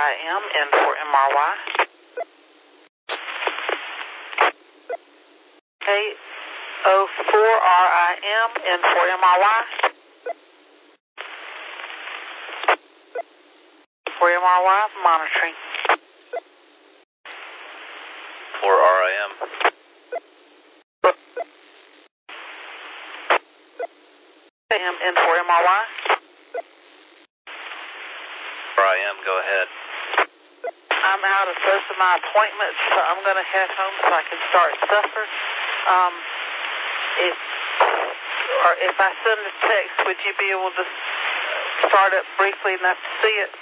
4RIM in for MRY. K04RIM in for MRY. For MRY monitoring. 4RIM. In for MRY. 4RIM, go ahead. I'm out of both of my appointments, so I'm going to head home so I can start supper. If I send a text, would you be able to start up briefly enough to see it?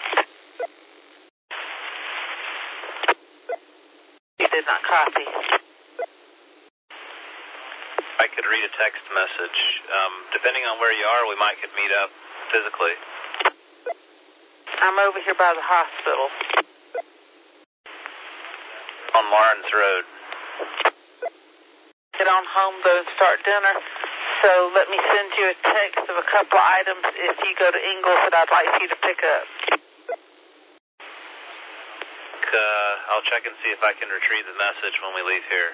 You did not copy. I could read a text message. Depending on where you are, we might could meet up physically. I'm over here by the hospital. On Lawrence Road. Get on home, though, and start dinner. So let me send you a text of a couple of items if you go to Ingalls that I'd like you to pick up. I'll check and see if I can retrieve the message when we leave here.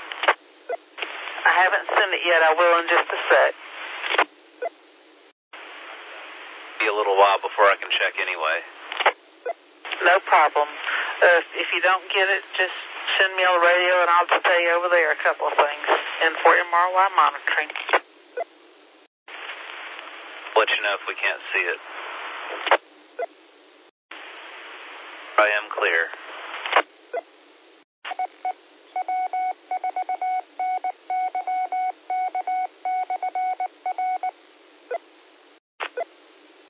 I haven't sent it yet. I will in just a sec. Be a little while before I can check anyway. No problem. If you don't get it, just send me on the radio and I'll stay over there a couple of things. And for MRY monitoring. Let you know if we can't see it. I am clear.